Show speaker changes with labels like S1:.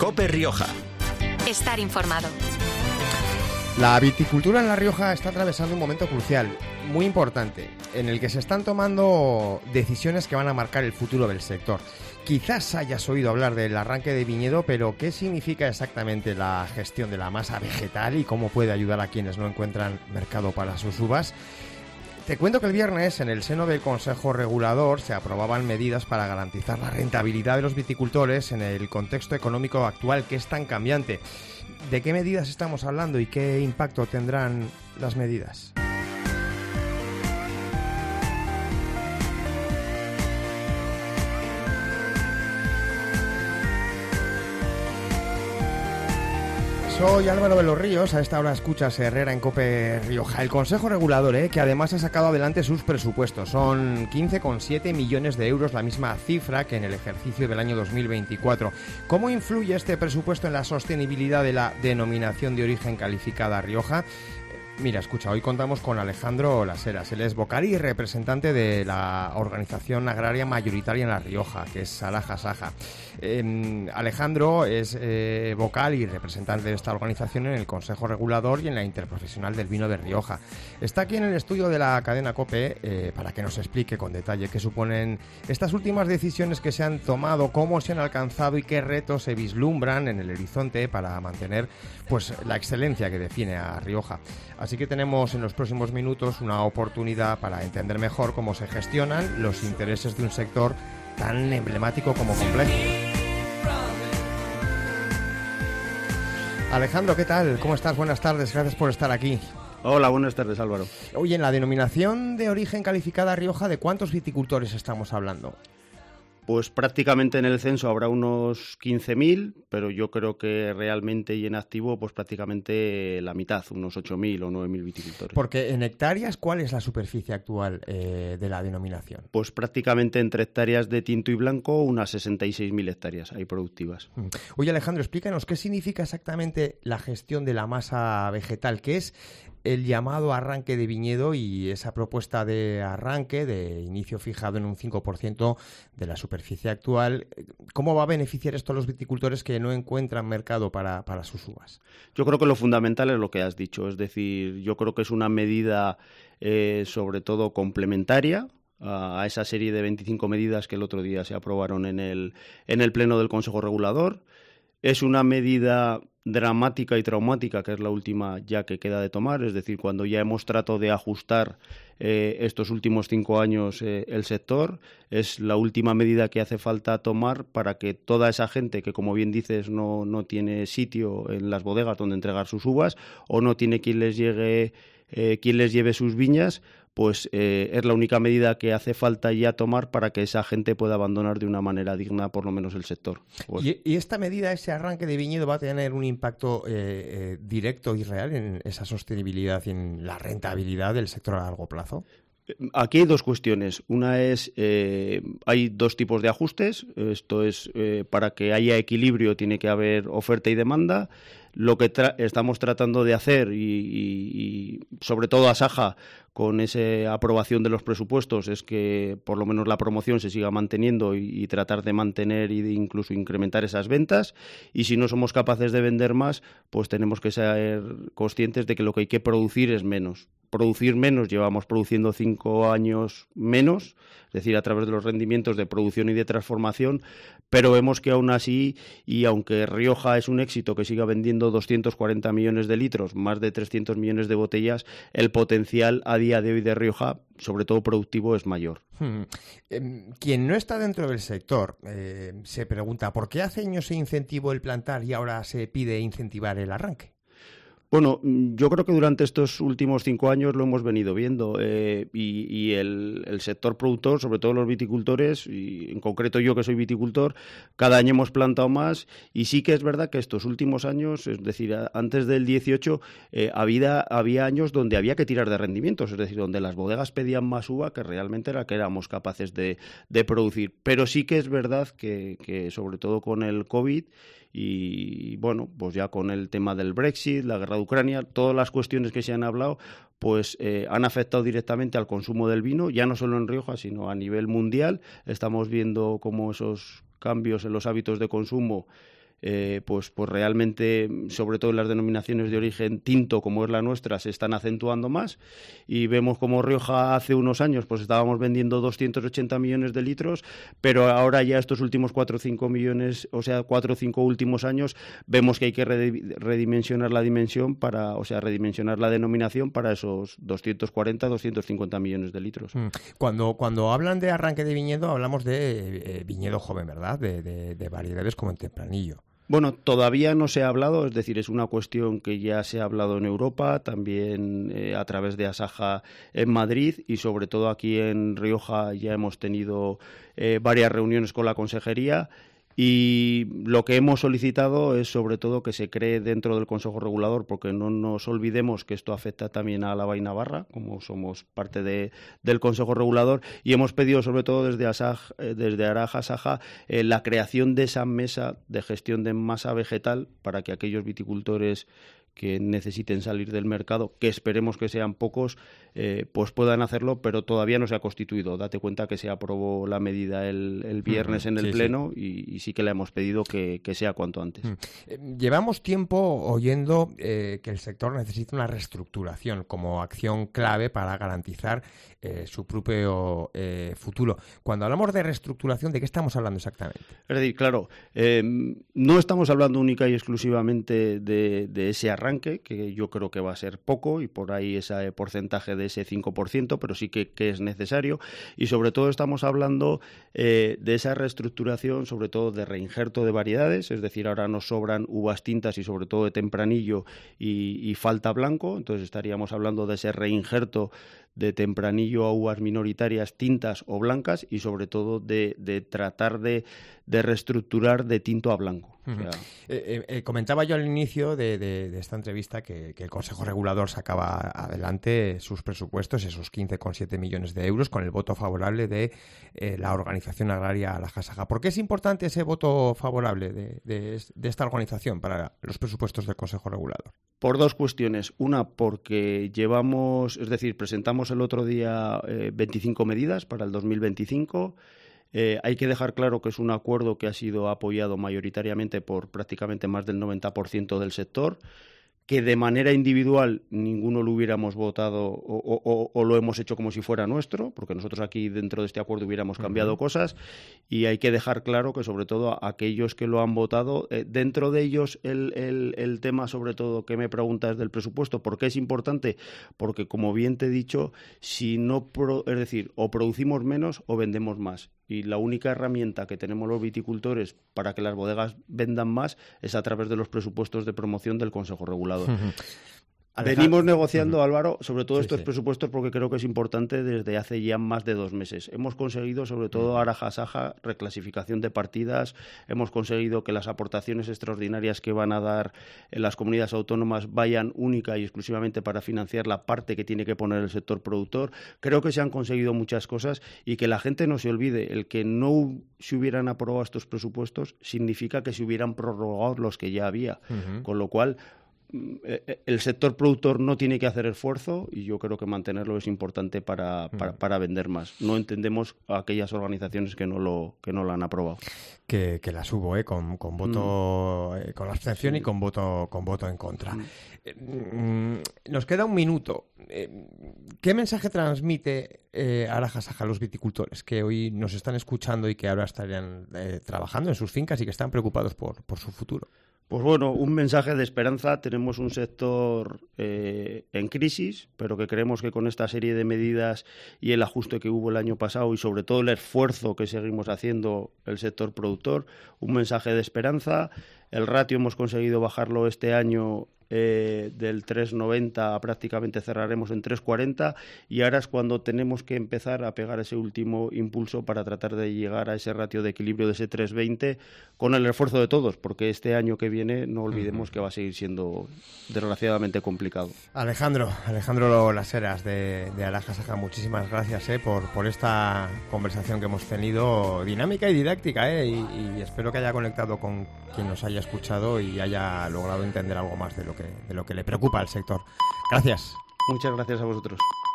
S1: COPE Rioja.
S2: Estar informado.
S3: La viticultura en La Rioja está atravesando un momento crucial, muy importante, en el que se están tomando decisiones que van a marcar el futuro del sector. Quizás hayas oído hablar del arranque de viñedo, pero ¿qué significa exactamente la gestión de la masa vegetal y cómo puede ayudar a quienes no encuentran mercado para sus uvas? Te cuento que el viernes, en el seno del Consejo Regulador, se aprobaban medidas para garantizar la rentabilidad de los viticultores en el contexto económico actual, que es tan cambiante. ¿De qué medidas estamos hablando y qué impacto tendrán las medidas? Soy Álvaro de los Ríos, a esta hora escuchas Herrera en COPE Rioja. El Consejo Regulador, que además ha sacado adelante sus presupuestos, son 15,7 millones de euros, la misma cifra que en el ejercicio del año 2024. ¿Cómo influye este presupuesto en la sostenibilidad de la denominación de origen calificada Rioja? Mira, escucha, hoy contamos con Alejandro Laseras. Él es vocal y representante de la organización agraria mayoritaria en La Rioja, que es Salaja Saja. Alejandro es vocal y representante de esta organización en el Consejo Regulador y en la Interprofesional del Vino de Rioja. Está aquí en el estudio de la cadena COPE para que nos explique con detalle qué suponen estas últimas decisiones que se han tomado, cómo se han alcanzado y qué retos se vislumbran en el horizonte para mantener pues la excelencia que define a Rioja. Así que tenemos en los próximos minutos una oportunidad para entender mejor cómo se gestionan los intereses de un sector tan emblemático como complejo. Alejandro, ¿qué tal? ¿Cómo estás? Buenas tardes, gracias por estar aquí.
S4: Hola, buenas tardes, Álvaro.
S3: Oye, en la denominación de origen calificada Rioja, ¿de cuántos viticultores estamos hablando?
S4: Pues prácticamente en el censo habrá unos 15.000, pero yo creo que realmente y en activo pues prácticamente la mitad, unos 8.000 o 9.000 viticultores.
S3: Porque en hectáreas, ¿cuál es la superficie actual de la denominación?
S4: Pues prácticamente entre hectáreas de tinto y blanco unas 66.000 hectáreas hay productivas.
S3: Oye, Alejandro, explícanos qué significa exactamente la gestión de la masa vegetal, qué es el llamado arranque de viñedo y esa propuesta de arranque, de inicio fijado en un 5% de la superficie actual. ¿Cómo va a beneficiar esto a los viticultores que no encuentran mercado para sus uvas?
S4: Yo creo que lo fundamental es lo que has dicho, es decir, yo creo que es una medida sobre todo complementaria a esa serie de 25 medidas que el otro día se aprobaron en el Pleno del Consejo Regulador. Es una medida dramática y traumática, que es la última ya que queda de tomar, es decir, cuando ya hemos tratado de ajustar estos últimos 5 años el sector, es la última medida que hace falta tomar para que toda esa gente que, como bien dices, no tiene sitio en las bodegas donde entregar sus uvas o no tiene quien les lleve sus viñas, pues es la única medida que hace falta ya tomar para que esa gente pueda abandonar de una manera digna por lo menos el sector. Pues,
S3: ¿Y esta medida, ese arranque de viñedo, va a tener un impacto directo y real en esa sostenibilidad y en la rentabilidad del sector a largo plazo?
S4: Aquí hay dos cuestiones. Una es, hay dos tipos de ajustes. Esto es, para que haya equilibrio tiene que haber oferta y demanda. Lo que estamos tratando de hacer y sobre todo a Saja con esa aprobación de los presupuestos es que por lo menos la promoción se siga manteniendo y tratar de mantener e incluso incrementar esas ventas, y si no somos capaces de vender más, pues tenemos que ser conscientes de que lo que hay que producir es menos. Producir menos, llevamos produciendo 5 años menos, es decir, a través de los rendimientos de producción y de transformación, pero vemos que aún así, y aunque Rioja es un éxito que siga vendiendo 240 millones de litros, más de 300 millones de botellas, el potencial a día de hoy de Rioja, sobre todo productivo, es mayor.
S3: Quien no está dentro del sector se pregunta ¿por qué hace años se incentivó el plantar y ahora se pide incentivar el arranque?
S4: Bueno, yo creo que durante estos últimos 5 años lo hemos venido viendo y el sector productor, sobre todo los viticultores, y en concreto yo que soy viticultor, cada año hemos plantado más, y sí que es verdad que estos últimos años, es decir, antes del 18, había años donde había que tirar de rendimientos, es decir, donde las bodegas pedían más uva que realmente era que éramos capaces de producir. Pero sí que es verdad que sobre todo con el COVID y bueno, pues ya con el tema del Brexit, la guerra de Ucrania, todas las cuestiones que se han hablado, pues han afectado directamente al consumo del vino, ya no solo en Rioja, sino a nivel mundial. Estamos viendo cómo esos cambios en los hábitos de consumo pues realmente, sobre todo en las denominaciones de origen tinto, como es la nuestra, se están acentuando más, y vemos como Rioja hace unos años pues estábamos vendiendo 280 millones de litros, pero ahora ya estos últimos 4 o 5 millones, o sea, 4 o 5 últimos años, vemos que hay que redimensionar la dimensión redimensionar la denominación para esos 240, 250 millones de litros.
S3: Cuando hablan de arranque de viñedo, hablamos de viñedo joven, ¿verdad? De variedades como el tempranillo.
S4: Bueno, todavía no se ha hablado, es decir, es una cuestión que ya se ha hablado en Europa, también a través de Asaja en Madrid, y sobre todo aquí en Rioja ya hemos tenido varias reuniones con la consejería. Y lo que hemos solicitado es sobre todo que se cree dentro del Consejo Regulador, porque no nos olvidemos que esto afecta también a Álava y Navarra, como somos parte del Consejo Regulador, y hemos pedido sobre todo desde Araja, Asaja, la creación de esa mesa de gestión de masa vegetal para que aquellos viticultores que necesiten salir del mercado, que esperemos que sean pocos, pues puedan hacerlo, pero todavía no se ha constituido. Date cuenta que se aprobó la medida el viernes en el Pleno, sí. Y sí que le hemos pedido que sea cuanto antes.
S3: Llevamos tiempo oyendo que el sector necesita una reestructuración como acción clave para garantizar su propio futuro. Cuando hablamos de reestructuración, ¿de qué estamos hablando exactamente?
S4: Es decir, claro, no estamos hablando única y exclusivamente de ese arranque, que yo creo que va a ser poco, y por ahí ese porcentaje de ese 5%, pero sí que es necesario, y sobre todo estamos hablando de esa reestructuración, sobre todo de reinjerto de variedades, es decir, ahora nos sobran uvas tintas y sobre todo de tempranillo y falta blanco, entonces estaríamos hablando de ese reinjerto de tempranillo a uvas minoritarias tintas o blancas, y sobre todo de tratar de reestructurar de tinto a blanco. O sea,
S3: comentaba yo al inicio de esta entrevista que el Consejo Regulador sacaba adelante sus presupuestos, esos 15,7 millones de euros, con el voto favorable de la organización agraria Alaja-Saja. ¿Por qué es importante ese voto favorable de esta organización para los presupuestos del Consejo Regulador?
S4: Por dos cuestiones. Una, porque presentamos el otro día 25 medidas para el 2025. Hay que dejar claro que es un acuerdo que ha sido apoyado mayoritariamente por prácticamente más del 90% del sector, que de manera individual ninguno lo hubiéramos votado o lo hemos hecho como si fuera nuestro, porque nosotros aquí dentro de este acuerdo hubiéramos cambiado cosas, y hay que dejar claro que sobre todo aquellos que lo han votado, dentro de ellos el tema sobre todo que me preguntas del presupuesto, ¿por qué es importante? Porque como bien te he dicho, es decir, o producimos menos o vendemos más. Y la única herramienta que tenemos los viticultores para que las bodegas vendan más es a través de los presupuestos de promoción del Consejo Regulador. Venimos negociando, Álvaro, sobre todo estos presupuestos, porque creo que es importante desde hace ya más de 2 meses. Hemos conseguido, sobre todo Araja-Saja, reclasificación de partidas, hemos conseguido que las aportaciones extraordinarias que van a dar en las comunidades autónomas vayan única y exclusivamente para financiar la parte que tiene que poner el sector productor. Creo que se han conseguido muchas cosas, y que la gente no se olvide, el que no se hubieran aprobado estos presupuestos significa que se hubieran prorrogado los que ya había, con lo cual el sector productor no tiene que hacer esfuerzo, y yo creo que mantenerlo es importante para vender más. No entendemos a aquellas organizaciones que no lo han aprobado.
S3: Que las hubo, con voto, con la abstención y con voto en contra. Nos queda 1 minuto. ¿Qué mensaje transmite Araja-Saja a los viticultores que hoy nos están escuchando y que ahora estarían trabajando en sus fincas y que están preocupados por su futuro?
S4: Pues bueno, un mensaje de esperanza. Tenemos un sector en crisis, pero que creemos que con esta serie de medidas y el ajuste que hubo el año pasado, y sobre todo el esfuerzo que seguimos haciendo el sector productor, un mensaje de esperanza. El ratio hemos conseguido bajarlo este año del 3,90 a prácticamente cerraremos en 3,40, y ahora es cuando tenemos que empezar a pegar ese último impulso para tratar de llegar a ese ratio de equilibrio de ese 3,20 con el esfuerzo de todos, porque este año que viene no olvidemos que va a seguir siendo desgraciadamente complicado.
S3: Alejandro Las Heras de Alaja-Saja, muchísimas gracias por esta conversación que hemos tenido, dinámica y didáctica, y espero que haya conectado con quien nos haya escuchado y haya logrado entender algo más de lo que le preocupa al sector. Gracias.
S4: Muchas gracias a vosotros.